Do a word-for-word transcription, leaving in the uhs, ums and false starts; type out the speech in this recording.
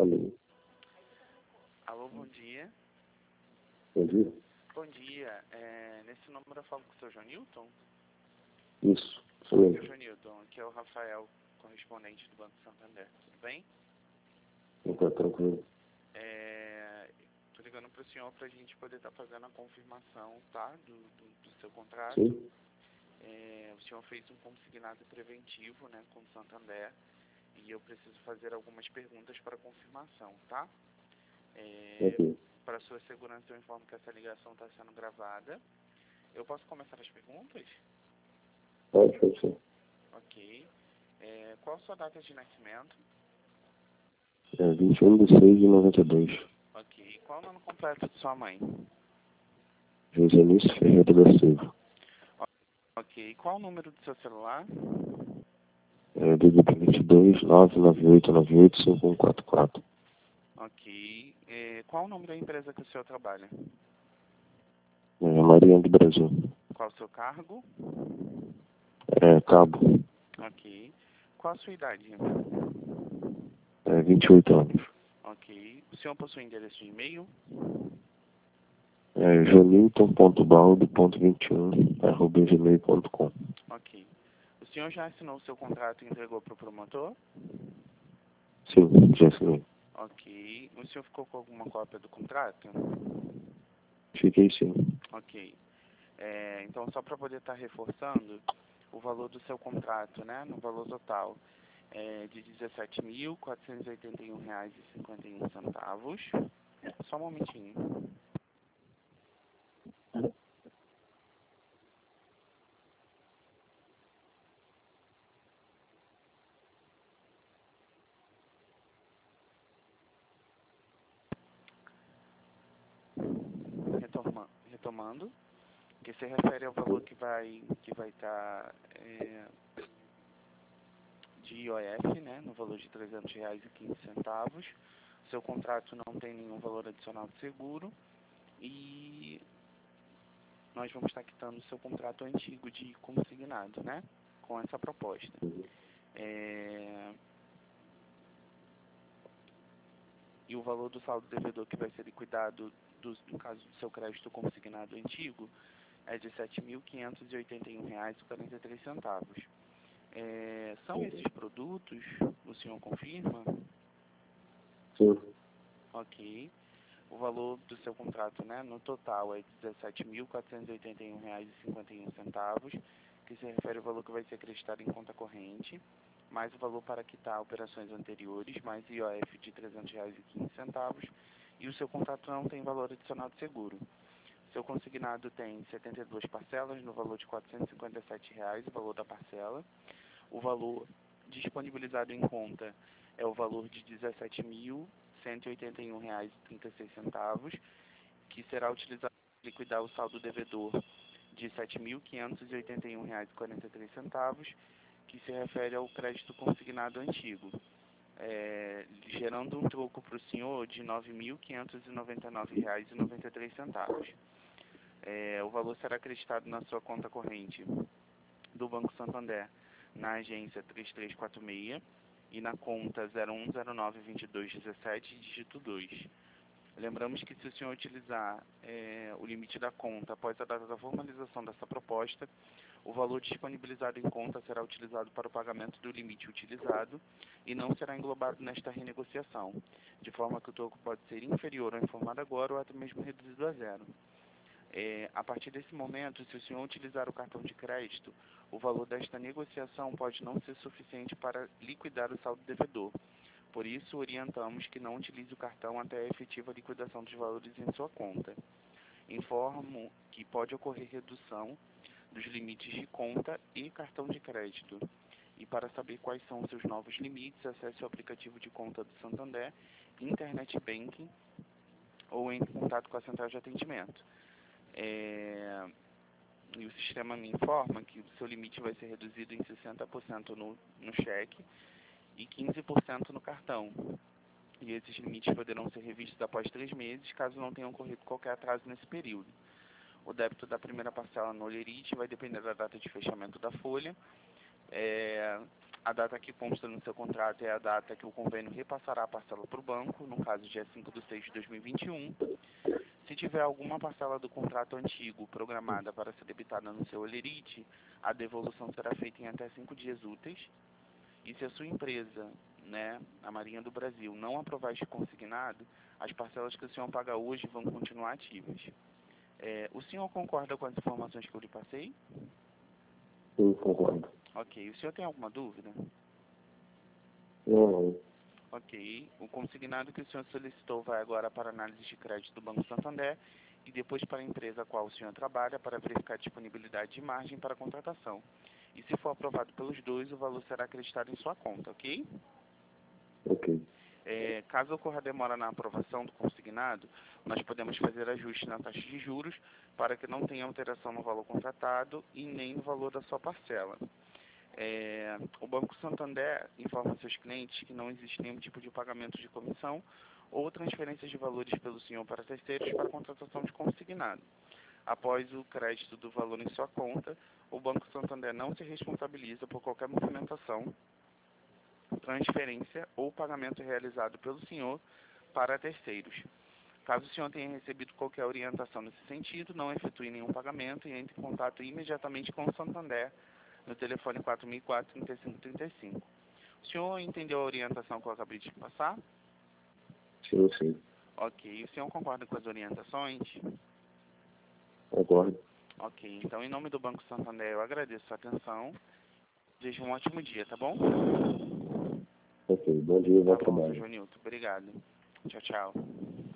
Alô. Alô, bom dia. Bom dia. Bom dia. É, nesse número eu falo com o seu Jonilton? Isso, sou Seu eu. Jonilton, aqui é o Rafael, correspondente do Banco Santander. Tudo bem? Então, tranquilo. É, tô ligando para o senhor para a gente poder estar fazendo a confirmação, tá? Do, do, do seu contrato. Sim. É, o senhor fez um consignado preventivo, né, com o Santander. E eu preciso fazer algumas perguntas para confirmação, tá? É, Ok. para sua segurança, eu informo que essa ligação está sendo gravada. Eu posso começar as perguntas? Pode, pode ser. Ok. É, qual a sua data de nascimento? É vinte e um de seis de noventa e dois. Ok. Qual o nome completo de sua mãe? Josenice Ferreira da Silva. Ok. Qual o número do seu celular? É D D D vinte e dois, nove nove oito nove oito, cinco um quatro quatro. Ok. É, qual o nome da empresa que o senhor trabalha? É Maria do Brasil. Qual o seu cargo? É Cabo. Ok. Qual a sua idade? É vinte e oito anos. Ok. O senhor possui endereço de e-mail? É jonilton ponto baldo ponto vinte e um arroba gmail ponto com. Ok. O senhor já assinou o seu contrato e entregou para o promotor? Sim, já assinei. Ok. O senhor ficou com alguma cópia do contrato? Fiquei sim. Ok. É, então, só para poder estar reforçando, o valor do seu contrato, né, no valor total, é de dezessete mil quatrocentos e oitenta e um reais e cinquenta e um centavos. Só um momentinho. Retoma, retomando, que se refere ao valor que vai que vai estar é, de I O F, né, no valor de trezentos reais e quinze centavos. Seu contrato não tem nenhum valor adicional de seguro e nós vamos estar quitando o seu contrato antigo de consignado, né, com essa proposta. É... E o valor do saldo devedor que vai ser liquidado, do, no caso do seu crédito consignado antigo, é de sete mil quinhentos e oitenta e um reais e quarenta e três centavos. É... São esses produtos, o senhor confirma? Sim. Ok. O valor do seu contrato, né, no total é dezessete mil quatrocentos e oitenta e um reais e cinquenta e um centavos, que se refere ao valor que vai ser acreditado em conta corrente, mais o valor para quitar operações anteriores, mais I O F de trezentos reais e quinze centavos, e o seu contrato não tem valor adicional de seguro. Seu consignado tem setenta e duas parcelas no valor de quatrocentos e cinquenta e sete reais, o valor da parcela. O valor disponibilizado em conta é o valor de dezessete mil cento e oitenta e um reais e trinta e seis centavos, que será utilizado para liquidar o saldo devedor de sete mil quinhentos e oitenta e um reais e quarenta e três centavos, que se refere ao crédito consignado antigo, é, gerando um troco para o senhor de nove mil quinhentos e noventa e nove reais e noventa e três centavos. É, o valor será acreditado na sua conta corrente do Banco Santander, na agência três três quatro seis e na conta zero um zero nove dois dois um sete, dígito dois. Lembramos que se o senhor utilizar é, o limite da conta após a data da formalização dessa proposta, o valor disponibilizado em conta será utilizado para o pagamento do limite utilizado e não será englobado nesta renegociação, de forma que o troco pode ser inferior ao informado agora ou até mesmo reduzido a zero. É, a partir desse momento, se o senhor utilizar o cartão de crédito, o valor desta negociação pode não ser suficiente para liquidar o saldo devedor. Por isso, orientamos que não utilize o cartão até a efetiva liquidação dos valores em sua conta. Informo que pode ocorrer redução dos limites de conta e cartão de crédito. E para saber quais são os seus novos limites, acesse o aplicativo de conta do Santander, Internet Banking ou entre em contato com a central de atendimento. É... E o sistema me informa que o seu limite vai ser reduzido em sessenta por cento no, no cheque e quinze por cento no cartão. E esses limites poderão ser revistos após três meses, caso não tenha ocorrido qualquer atraso nesse período. O débito da primeira parcela no Olerite vai depender da data de fechamento da folha. É, A data que consta no seu contrato é a data que o convênio repassará a parcela para o banco, no caso, dia cinco de seis de dois mil e vinte e um. Se tiver alguma parcela do contrato antigo programada para ser debitada no seu holerite, a devolução será feita em até cinco dias úteis. E se a sua empresa, né, a Marinha do Brasil, não aprovar este consignado, as parcelas que o senhor paga hoje vão continuar ativas. É, o senhor concorda com as informações que eu lhe passei? Sim, concordo. Ok. O senhor tem alguma dúvida? Não, não. Ok. O consignado que o senhor solicitou vai agora para análise de crédito do Banco Santander e depois para a empresa a qual o senhor trabalha para verificar a disponibilidade de margem para a contratação. E se for aprovado pelos dois, o valor será acreditado em sua conta, ok? Ok. É, caso ocorra demora na aprovação do consignado, nós podemos fazer ajuste na taxa de juros para que não tenha alteração no valor contratado e nem no valor da sua parcela. É, o Banco Santander informa seus clientes que não existe nenhum tipo de pagamento de comissão ou transferência de valores pelo senhor para terceiros para a contratação de consignado. Após o crédito do valor em sua conta, o Banco Santander não se responsabiliza por qualquer movimentação, transferência ou pagamento realizado pelo senhor para terceiros. Caso o senhor tenha recebido qualquer orientação nesse sentido, não efetue nenhum pagamento e entre em contato imediatamente com o Santander no telefone quatro mil e quatro, trinta e cinco, trinta e cinco. O senhor entendeu a orientação que eu acabei de passar? Sim, sim. Ok. O senhor concorda com as orientações? Concordo. Ok. Então, em nome do Banco Santander, eu agradeço a atenção. Desejo um ótimo dia, tá bom? Ok. Bom dia e bom Tá bom, trabalho. seu Joanilton. Obrigado. Tchau, tchau.